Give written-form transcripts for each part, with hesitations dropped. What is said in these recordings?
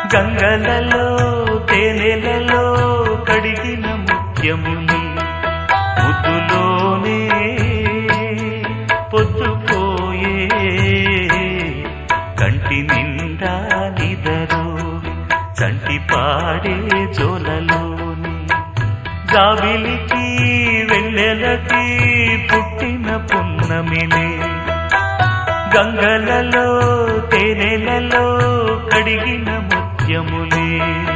గంగలలో తేనెలలో కడిగిన ముత్యముని ముద్దులోనే పొద్దుపోయే కంటి నిండా నిదరు చంటి పాడే జోలలోని జాబిలికి వెన్నెలకి పుట్టిన పున్నమిలే గంగలలో తేనెలలో కడిగిన ముత్యములే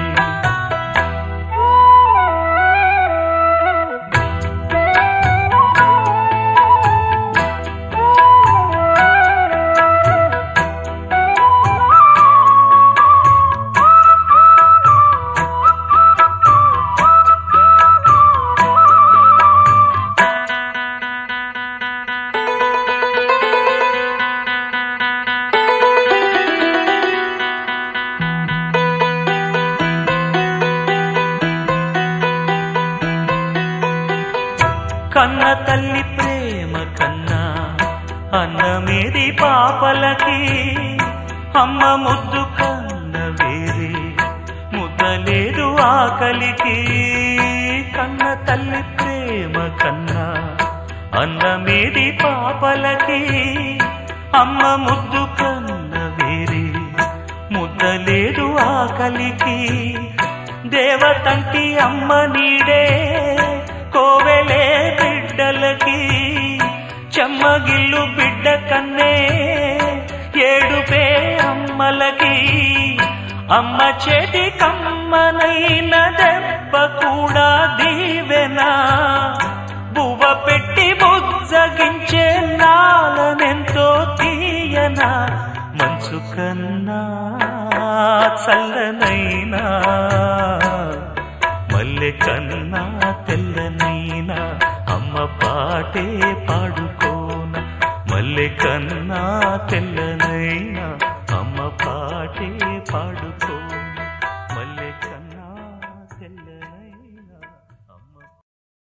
కన్న తల్లి ప్రేమ కన్నా అన్నమేది పాపలకి అమ్మ ముద్దు కన్న వేరే ముద్దలేదు ఆకలికి కన్న తల్లి ప్రేమ కన్నా అన్నమేది పాపలకి అమ్మ ముద్దు కన్న వేరే ముద్దలేదు ఆకలికి దేవతంటి అమ్మ నీడే కోవెలే బిడ్డలకి చెమ్మగిల్లు బిడ్డ కన్నే ఏడుపే అమ్మలకి అమ్మ చేతి కమ్మనైన దెబ్బ కూడా దీవెనా బువ్వ పెట్టి బుజ్జగించే నాలనెంతో తీయనా మంచు కన్నా చల్లనైనా మల్లె కన్నా తెల్లనైనా అమ్మ పాటే పాడుకోన మల్లె కన్నా తెల్లనైనా